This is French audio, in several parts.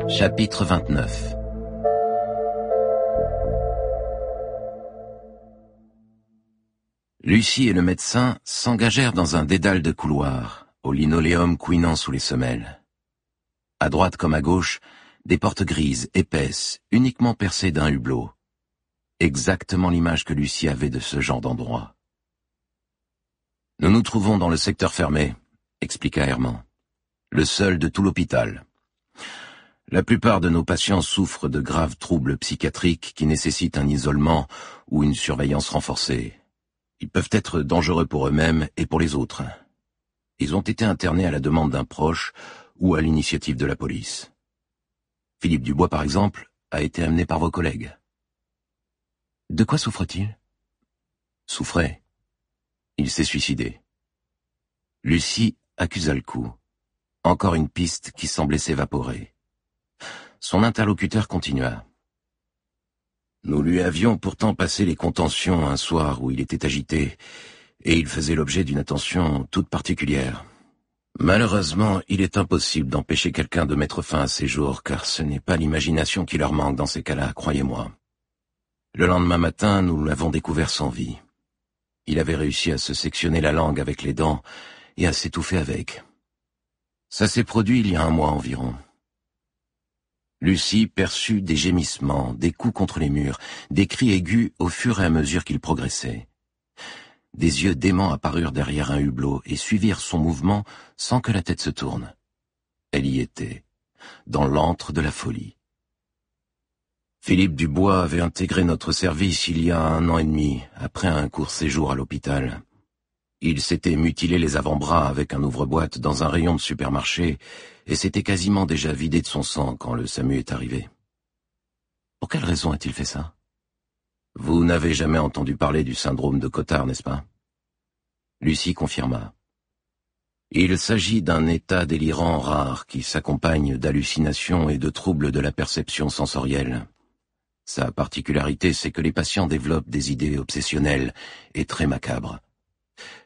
Chapitre 29. Lucie et le médecin s'engagèrent dans un dédale de couloirs, au linoléum couinant sous les semelles. À droite comme à gauche, des portes grises, épaisses, uniquement percées d'un hublot. Exactement l'image que Lucie avait de ce genre d'endroit. « Nous nous trouvons dans le secteur fermé », expliqua Herman. « Le seul de tout l'hôpital. La plupart de nos patients souffrent de graves troubles psychiatriques qui nécessitent un isolement ou une surveillance renforcée. Ils peuvent être dangereux pour eux-mêmes et pour les autres. Ils ont été internés à la demande d'un proche ou à l'initiative de la police. Philippe Dubois, par exemple, a été amené par vos collègues. » « De quoi souffre-t-il » ? « Souffrait. Il s'est suicidé. » Lucie accusa le coup. Encore une piste qui semblait s'évaporer. Son interlocuteur continua. « Nous lui avions pourtant passé les contentions un soir où il était agité, et il faisait l'objet d'une attention toute particulière. Malheureusement, il est impossible d'empêcher quelqu'un de mettre fin à ses jours, car ce n'est pas l'imagination qui leur manque dans ces cas-là, croyez-moi. Le lendemain matin, nous l'avons découvert sans vie. Il avait réussi à se sectionner la langue avec les dents et à s'étouffer avec. Ça s'est produit il y a 1 mois environ. » Lucie perçut des gémissements, des coups contre les murs, des cris aigus au fur et à mesure qu'il progressait. Des yeux déments apparurent derrière un hublot et suivirent son mouvement sans que la tête se tourne. Elle y était, dans l'antre de la folie. Philippe Dubois avait intégré notre service il y a 1 an et demi, après un court séjour à l'hôpital. Il s'était mutilé les avant-bras avec un ouvre-boîte dans un rayon de supermarché et s'était quasiment déjà vidé de son sang quand le SAMU est arrivé. Pour quelle raison a-t-il fait ça ? Vous n'avez jamais entendu parler du syndrome de Cotard, n'est-ce pas ? Lucie confirma. Il s'agit d'un état délirant rare qui s'accompagne d'hallucinations et de troubles de la perception sensorielle. Sa particularité, c'est que les patients développent des idées obsessionnelles et très macabres. C'est-à-dire ?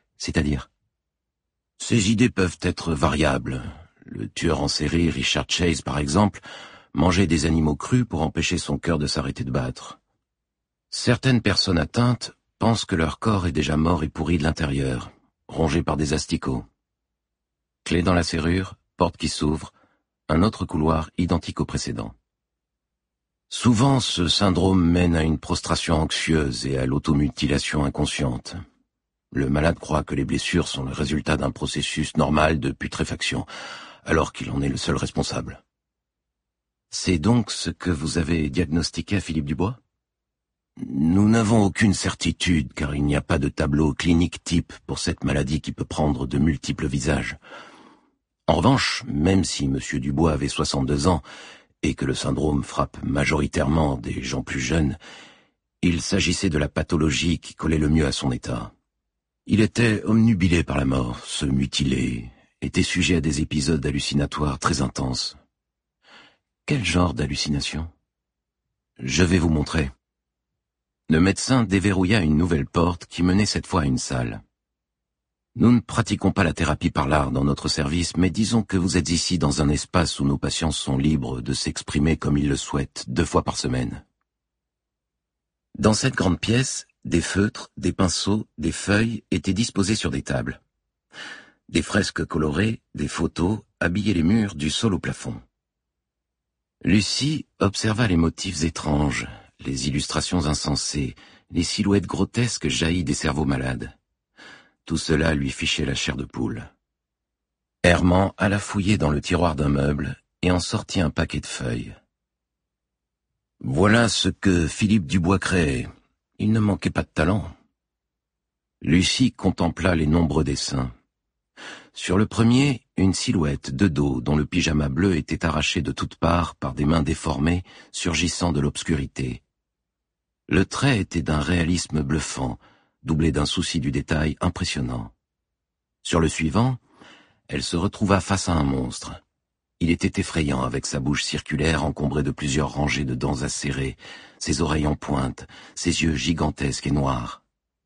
Ces idées peuvent être variables. Le tueur en série Richard Chase, par exemple, mangeait des animaux crus pour empêcher son cœur de s'arrêter de battre. Certaines personnes atteintes pensent que leur corps est déjà mort et pourri de l'intérieur, rongé par des asticots. Clé dans la serrure, porte qui s'ouvre, un autre couloir identique au précédent. Souvent, ce syndrome mène à une prostration anxieuse et à l'automutilation inconsciente. Le malade croit que les blessures sont le résultat d'un processus normal de putréfaction, alors qu'il en est le seul responsable. C'est donc ce que vous avez diagnostiqué à Philippe Dubois ? Nous n'avons aucune certitude, car il n'y a pas de tableau clinique type pour cette maladie qui peut prendre de multiples visages. En revanche, même si M. Dubois avait 62 ans, et que le syndrome frappe majoritairement des gens plus jeunes, il s'agissait de la pathologie qui collait le mieux à son état. Il était omnubilé par la mort, se mutilait, était sujet à des épisodes hallucinatoires très intenses. Quel genre d'hallucination ? Je vais vous montrer. Le médecin déverrouilla une nouvelle porte qui menait cette fois à une salle. Nous ne pratiquons pas la thérapie par l'art dans notre service, mais disons que vous êtes ici dans un espace où nos patients sont libres de s'exprimer comme ils le souhaitent 2 fois par semaine. Dans cette grande pièce, des feutres, des pinceaux, des feuilles étaient disposés sur des tables. Des fresques colorées, des photos habillaient les murs du sol au plafond. Lucie observa les motifs étranges, les illustrations insensées, les silhouettes grotesques jaillies des cerveaux malades. Tout cela lui fichait la chair de poule. Herman alla fouiller dans le tiroir d'un meuble et en sortit un paquet de feuilles. Voilà ce que Philippe Dubois créait. Il ne manquait pas de talent. Lucie contempla les nombreux dessins. Sur le premier, une silhouette de dos dont le pyjama bleu était arraché de toutes parts par des mains déformées surgissant de l'obscurité. Le trait était d'un réalisme bluffant, doublé d'un souci du détail impressionnant. Sur le suivant, elle se retrouva face à un monstre. Il était effrayant avec sa bouche circulaire encombrée de plusieurs rangées de dents acérées, ses oreilles en pointe, ses yeux gigantesques et noirs.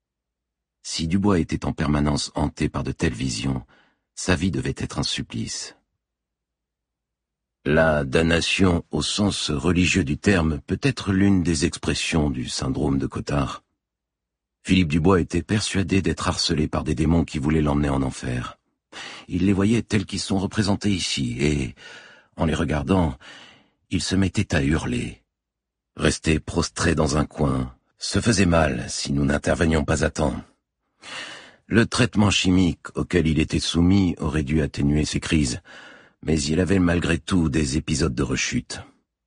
Si Dubois était en permanence hanté par de telles visions, sa vie devait être un supplice. La damnation, au sens religieux du terme, peut être l'une des expressions du syndrome de Cotard. Philippe Dubois était persuadé d'être harcelé par des démons qui voulaient l'emmener en enfer. Il les voyait tels qu'ils sont représentés ici, et, en les regardant, il se mettait à hurler. Rester prostré dans un coin se faisait mal si nous n'intervenions pas à temps. Le traitement chimique auquel il était soumis aurait dû atténuer ses crises, mais il avait malgré tout des épisodes de rechute.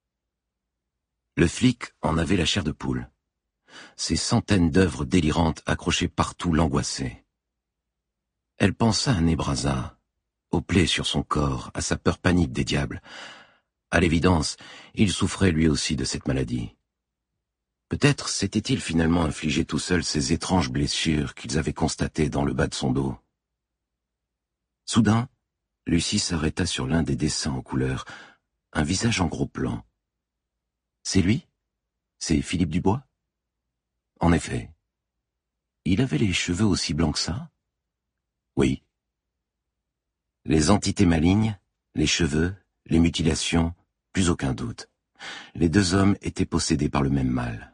Le flic en avait la chair de poule. Ces centaines d'œuvres délirantes accrochées partout l'angoissaient. Elle pensa à Nebraza, aux plaies sur son corps, à sa peur panique des diables. À l'évidence, il souffrait lui aussi de cette maladie. Peut-être s'était-il finalement infligé tout seul ces étranges blessures qu'ils avaient constatées dans le bas de son dos. Soudain, Lucie s'arrêta sur l'un des dessins en couleur, un visage en gros plan. « C'est lui? C'est Philippe Dubois ?» En effet. Il avait les cheveux aussi blancs que ça? Oui. Les entités malignes, les cheveux, les mutilations, plus aucun doute. Les deux hommes étaient possédés par le même mal.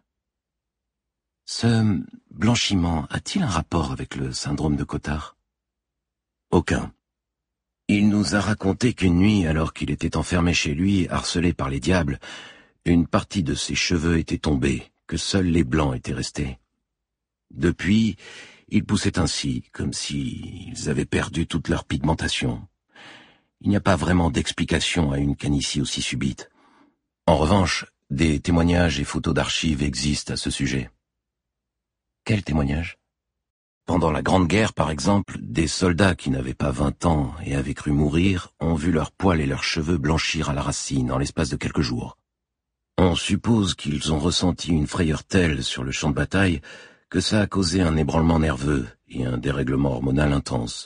Ce blanchiment a-t-il un rapport avec le syndrome de Cotard? Aucun. Il nous a raconté qu'une nuit, alors qu'il était enfermé chez lui, harcelé par les diables, une partie de ses cheveux était tombée, que seuls les blancs étaient restés. Depuis, ils poussaient ainsi, comme s'ils avaient perdu toute leur pigmentation. Il n'y a pas vraiment d'explication à une calvitie aussi subite. En revanche, des témoignages et photos d'archives existent à ce sujet. Quels témoignages? Pendant la Grande Guerre, par exemple, des soldats qui n'avaient pas 20 ans et avaient cru mourir ont vu leurs poils et leurs cheveux blanchir à la racine en l'espace de quelques jours. On suppose qu'ils ont ressenti une frayeur telle sur le champ de bataille que ça a causé un ébranlement nerveux et un dérèglement hormonal intense.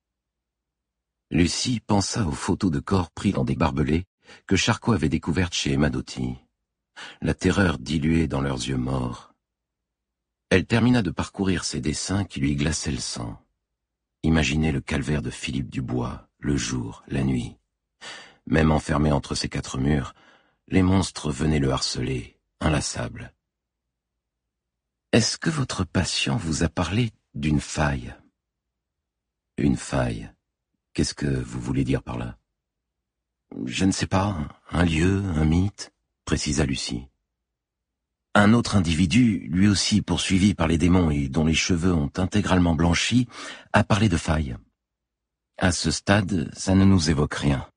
Lucie pensa aux photos de corps pris dans des barbelés que Charcot avait découvertes chez Emma Doty. La terreur diluée dans leurs yeux morts. Elle termina de parcourir ces dessins qui lui glaçaient le sang. Imaginez le calvaire de Philippe Dubois, le jour, la nuit. Même enfermé entre ces quatre murs, les monstres venaient le harceler, inlassables. Est-ce que votre patient vous a parlé d'une faille? Une faille. Qu'est-ce que vous voulez dire par là? Je ne sais pas, un lieu, un mythe, précisa Lucie. Un autre individu, lui aussi poursuivi par les démons et dont les cheveux ont intégralement blanchi, a parlé de faille. À ce stade, ça ne nous évoque rien.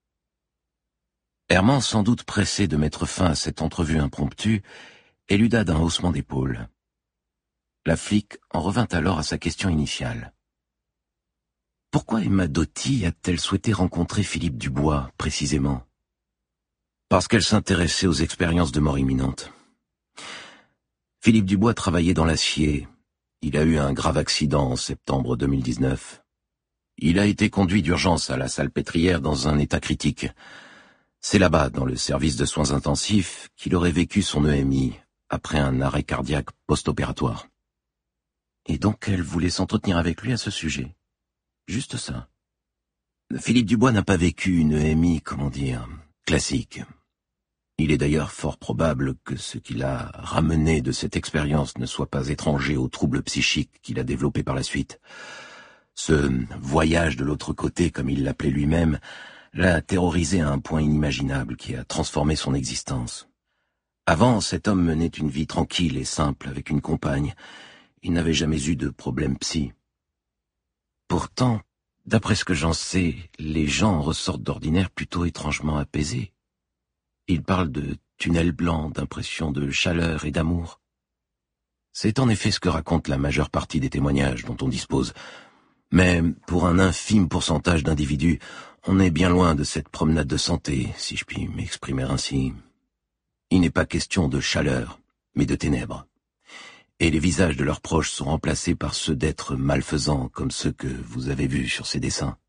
Herman, sans doute pressé de mettre fin à cette entrevue impromptue, éluda d'un haussement d'épaule. La flic en revint alors à sa question initiale. Pourquoi Emma Doty a-t-elle souhaité rencontrer Philippe Dubois, précisément? Parce qu'elle s'intéressait aux expériences de mort imminente. Philippe Dubois travaillait dans l'acier. Il a eu un grave accident en septembre 2019. Il a été conduit d'urgence à la Salpêtrière dans un état critique. C'est là-bas, dans le service de soins intensifs, qu'il aurait vécu son EMI, après un arrêt cardiaque post-opératoire. Et donc elle voulait s'entretenir avec lui à ce sujet. Juste ça. Philippe Dubois n'a pas vécu une EMI, classique. Il est d'ailleurs fort probable que ce qu'il a ramené de cette expérience ne soit pas étranger aux troubles psychiques qu'il a développés par la suite. Ce voyage de l'autre côté, comme il l'appelait lui-même, l'a terrorisé à un point inimaginable qui a transformé son existence. Avant, cet homme menait une vie tranquille et simple avec une compagne. Il n'avait jamais eu de problème psy. Pourtant, d'après ce que j'en sais, les gens en ressortent d'ordinaire plutôt étrangement apaisés. Ils parlent de tunnels blancs, d'impressions de chaleur et d'amour. C'est en effet ce que raconte la majeure partie des témoignages dont on dispose. Mais pour un infime pourcentage d'individus, on est bien loin de cette promenade de santé, si je puis m'exprimer ainsi. Il n'est pas question de chaleur, mais de ténèbres. Et les visages de leurs proches sont remplacés par ceux d'êtres malfaisants comme ceux que vous avez vus sur ces dessins.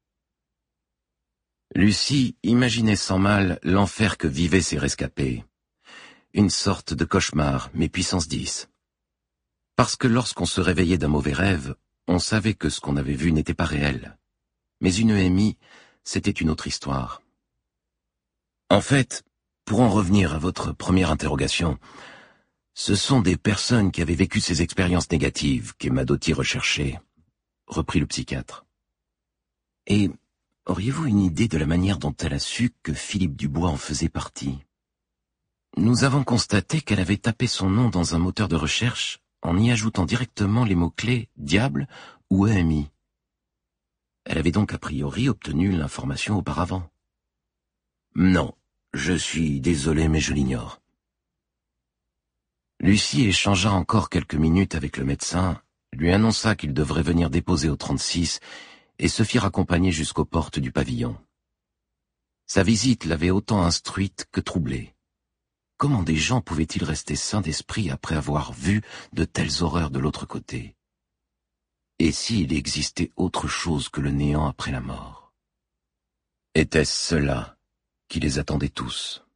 Lucie imaginait sans mal l'enfer que vivaient ces rescapés. Une sorte de cauchemar, mais puissance 10. Parce que lorsqu'on se réveillait d'un mauvais rêve, on savait que ce qu'on avait vu n'était pas réel. Mais une EMI, c'était une autre histoire. En fait, pour en revenir à votre première interrogation, ce sont des personnes qui avaient vécu ces expériences négatives qu'Emma Doty recherchait, reprit le psychiatre. Et auriez-vous une idée de la manière dont elle a su que Philippe Dubois en faisait partie? Nous avons constaté qu'elle avait tapé son nom dans un moteur de recherche en y ajoutant directement les mots-clés « diable » ou « EMI ». Elle avait donc a priori obtenu l'information auparavant. Non, je suis désolé mais je l'ignore. Lucie échangea encore quelques minutes avec le médecin, lui annonça qu'il devrait venir déposer au 36 et se fit raccompagner jusqu'aux portes du pavillon. Sa visite l'avait autant instruite que troublée. Comment des gens pouvaient-ils rester sains d'esprit après avoir vu de telles horreurs de l'autre côté? Et s'il existait autre chose que le néant après la mort? Était-ce cela qui les attendait tous?